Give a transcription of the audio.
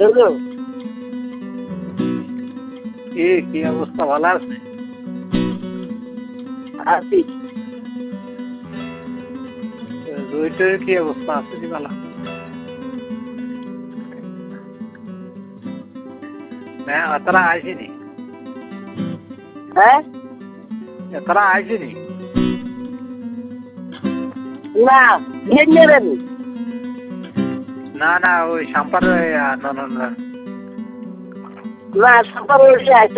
বুঝলো? কি অবস্থা, ভালো আছে? আছি। জয়িতের কি অবস্থা আছে? কি ভালো? হ্যাঁ, তারা আইসিনি। হ্যাঁ? তারা আইসিনি। না, বিয়ে নিয়ে যাবি। না, ওই সাম্পার না, সকাল উঠে